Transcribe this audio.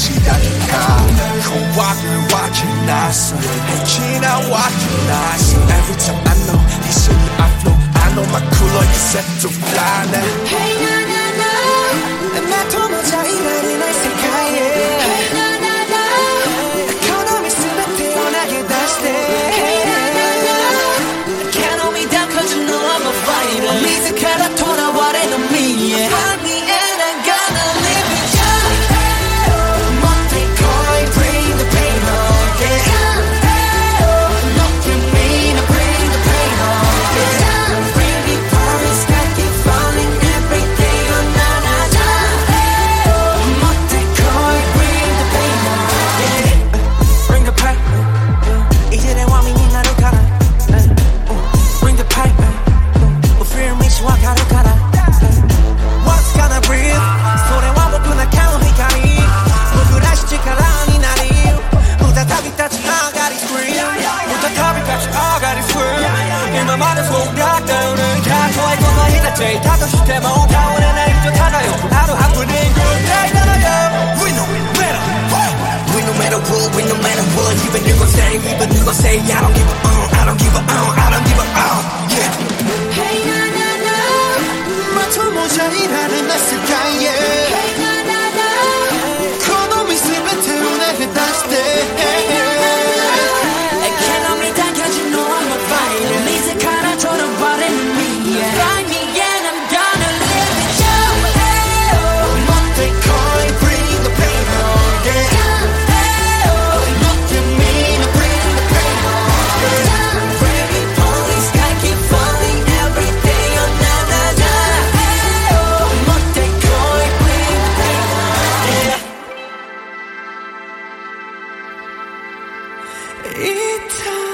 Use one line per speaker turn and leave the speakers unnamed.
시작일까 호황을 확인했어 지나왔긴 every time I know easily I flow I know my cooler is set to fly now
Hey na na na 나 도무지 이날이 날 생각해 Hey na na na economics 태어나게 다시 돼 Hey na na na can't hold me down cause you know I'm a fighter 미세카라 돌아와래 너 미에 Find me and I'm gonna live it 다도 시스템 다운의 날 기억하나요 하루 한 분인 good day 나요 We no matter what We no matter what We no matter what Even you gon' say Even you gon' say I don't give a I don't give a I don't give a yeah Hey na na na 맞춰 모자이라는 내 스카이 Hey na na na 코너미 슬픈 태우나게 다시 돼 I can't hold me down cause you know I'm a fighter 미세카라처럼 바래는 위에 Find me It's